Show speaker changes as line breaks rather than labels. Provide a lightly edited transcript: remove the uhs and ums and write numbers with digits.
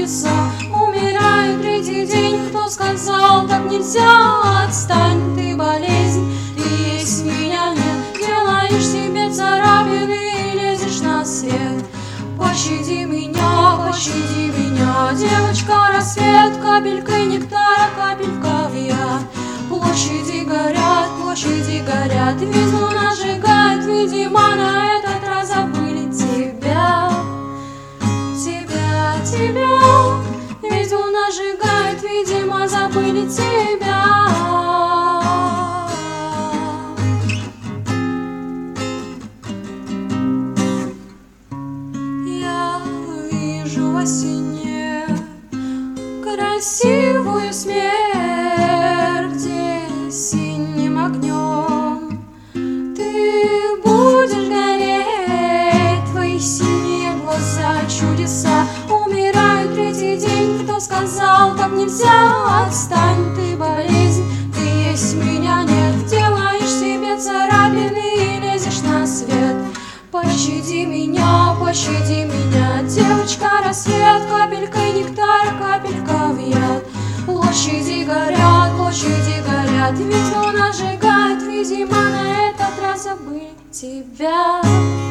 чудеса. Умираю третий день, кто сказал, так нельзя? Отстань, ты болезнь, ты есть, меня нет. Делаешь себе царапины и лезешь на свет. Пощади меня, девочка, рассвет, капелькой нектара, капелька в яд. Площади горят, ведь луна сжигает, видимо, на этот раз забыли тебя. Ведь луна сжигает, видимо, забыли тебя. Я вижу во сне красивую смерть, где синим огнем ты будешь гореть, твои синие глаза, чудеса. Умираю третий день, кто сказал, так нельзя? Отстань, ты болезнь, ты есть, меня нет. Делаешь себе царапины и лезешь на свет. Пощади меня, девочка, рассвет, капелькой нектара, капелька в яд. Площади горят, ведь луна сжигает, видимо, на этот раз забыли тебя.